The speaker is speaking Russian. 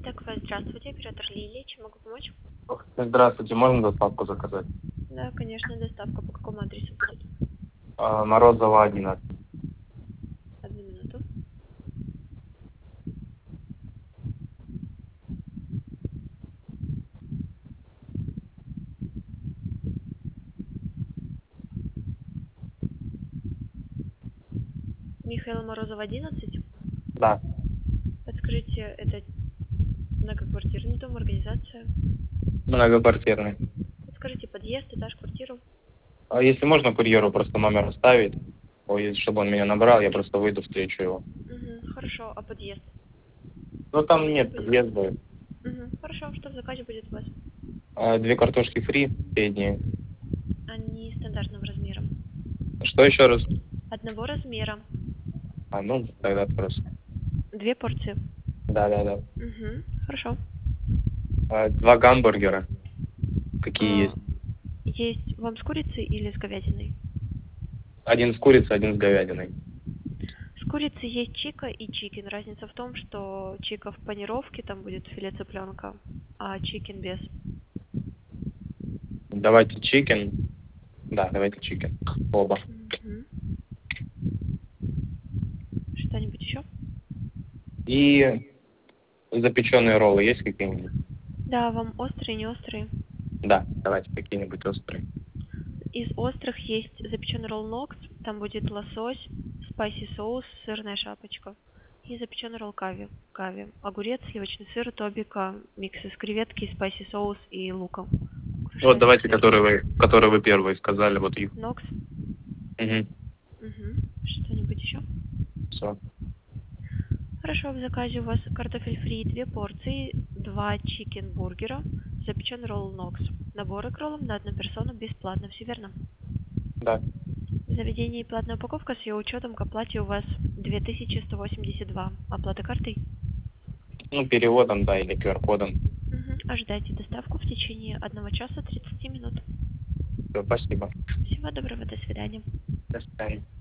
Так, здравствуйте, оператор Лилия, чем могу помочь? Здравствуйте, можно доставку заказать? Да, конечно, доставка по какому адресу будет? Морозова 11. Одну минуту. Михаил Морозов, 11. Да, Подскажите, это многоквартирный дом, организация? многоквартирный. Подскажите, подъезд, этаж, квартиру? А если можно курьеру просто номер оставить, чтобы он меня набрал, я просто выйду, встречу его. Угу, хорошо, а подъезд? Ну там Подъезд нет будет? подъезда. Угу, хорошо, что в заказе будет у вас? 2 картошки фри, средние. Они стандартным размером. Что еще раз? Одного размера. Ну, тогда просто. 2 порции. Да. Угу, хорошо. 2 гамбургера. Какие А, есть? есть вам с курицей или с говядиной? 1 с курицей, 1 с говядиной. С курицей есть чика и чикен. Разница в том, что чика в панировке, там будет филе цыпленка, а чикен без. Давайте чикен. Да, давайте чикен. Оба. Мгм. Что-нибудь еще? И запеченные роллы есть какие-нибудь? Да, вам острые, не острые? Да, давайте какие-нибудь острые. Из острых есть запеченный ролл Нокс, там будет лосось, спайси соус, сырная шапочка. И запеченный ролл кави. Огурец, сливочный сыр, тобика, микс из креветки, спайси соус и лука. Вот Крушенный давайте, сыр. которые вы первые сказали, вот их. Нокс. Угу. Угу. Что-нибудь еще? Все. Хорошо, в заказе у вас картофель фри 2 порции, 2 чикен-бургера, запеченный ролл Нокс. Наборы к роллам на одну персону бесплатно, все верно? Да. В заведении платная упаковка с ее учетом к оплате у вас 2182. Оплата картой? Ну, переводом, да, или QR-кодом. Угу. Ожидайте доставку в течение 1 часа 30 минут. Все, спасибо. Всего доброго, до свидания. До свидания.